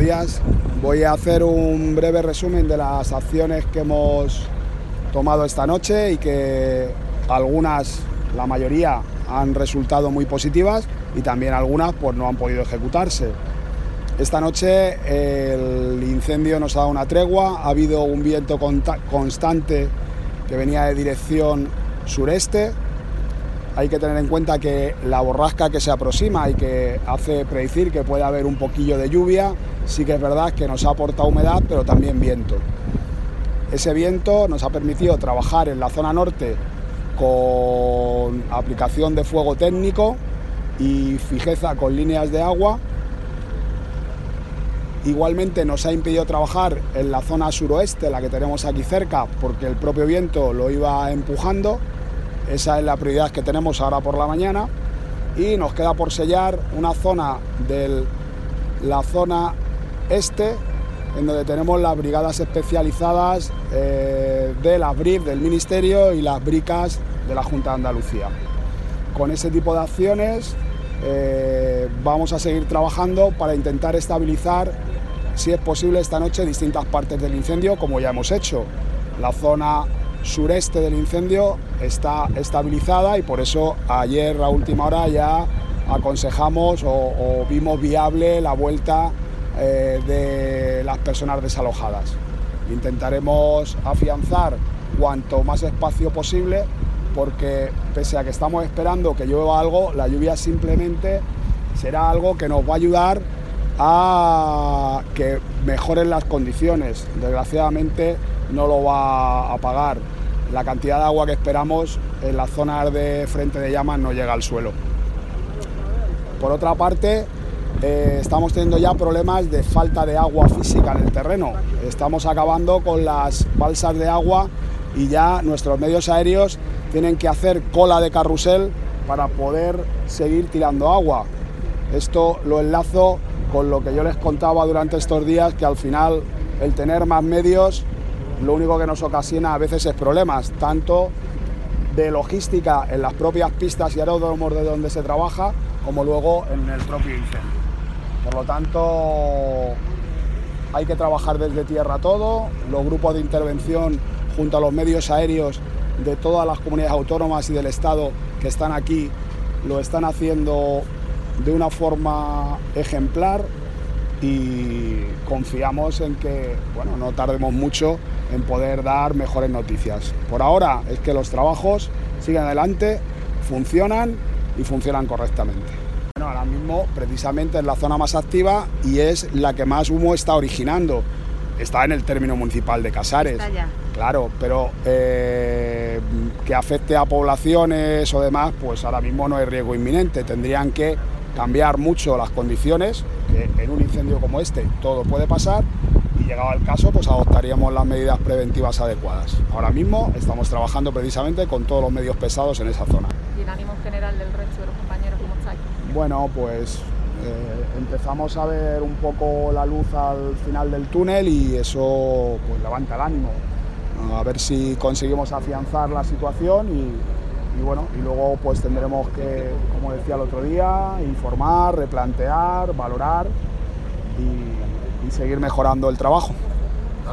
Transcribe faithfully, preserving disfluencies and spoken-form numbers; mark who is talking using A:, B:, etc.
A: días. Voy a hacer un breve resumen de las acciones que hemos tomado esta noche y que algunas, la mayoría, han resultado muy positivas y también algunas pues no han podido ejecutarse. Esta noche el incendio nos ha dado una tregua, ha habido un viento constante que venía de dirección sureste. Hay que tener en cuenta que la borrasca que se aproxima y que hace predecir que puede haber un poquillo de lluvia, sí que es verdad que nos ha aportado humedad, pero también viento. Ese viento nos ha permitido trabajar en la zona norte con aplicación de fuego técnico y fijeza con líneas de agua. Igualmente nos ha impedido trabajar en la zona suroeste, la que tenemos aquí cerca, porque el propio viento lo iba empujando. Esa es la prioridad que tenemos ahora por la mañana y nos queda por sellar una zona de la zona este, en donde tenemos las brigadas especializadas eh, de las B R I F del Ministerio y las bricas de la Junta de Andalucía. Con ese tipo de acciones eh, vamos a seguir trabajando para intentar estabilizar, si es posible, esta noche distintas partes del incendio, como ya hemos hecho. La zona sureste del incendio está estabilizada y por eso ayer a última hora ya aconsejamos o, o vimos viable la vuelta eh, de las personas desalojadas. Intentaremos afianzar cuanto más espacio posible porque pese a que estamos esperando que llueva algo, la lluvia simplemente será algo que nos va a ayudar a que mejoren las condiciones. Desgraciadamente no lo va a pagar. La cantidad de agua que esperamos en las zonas de frente de llamas no llega al suelo. Por otra parte, eh, estamos teniendo ya problemas de falta de agua física en el terreno. Estamos acabando con las balsas de agua y ya nuestros medios aéreos tienen que hacer cola de carrusel para poder seguir tirando agua. Esto lo enlazo con lo que yo les contaba durante estos días, que al final el tener más medios lo único que nos ocasiona a veces es problemas, tanto de logística en las propias pistas y aeródromos de donde se trabaja, como luego en el propio incendio. Por lo tanto, hay que trabajar desde tierra todo. Los grupos de intervención junto a los medios aéreos de todas las comunidades autónomas y del Estado que están aquí lo están haciendo de una forma ejemplar y confiamos en que, bueno, no tardemos mucho en poder dar mejores noticias. Por ahora es que los trabajos siguen adelante, funcionan y funcionan correctamente. Bueno, ahora mismo precisamente es la zona más activa y es la que más humo está originando. Está en el término municipal de Casares.
B: Está ya.
A: Claro, pero eh, que afecte a poblaciones o demás, pues ahora mismo no hay riesgo inminente. Tendrían que cambiar mucho las condiciones, que en un incendio como este todo puede pasar, y llegado el caso pues adoptaríamos las medidas preventivas adecuadas. Ahora mismo estamos trabajando precisamente con todos los medios pesados en esa zona.
B: ¿Y el ánimo general del resto de los compañeros cómo estáis?
A: Bueno, pues eh, empezamos a ver un poco la luz al final del túnel y eso pues levanta el ánimo. A ver si conseguimos afianzar la situación y, y bueno, y luego pues tendremos que, como decía el otro día, informar, replantear, valorar y, y seguir mejorando el trabajo.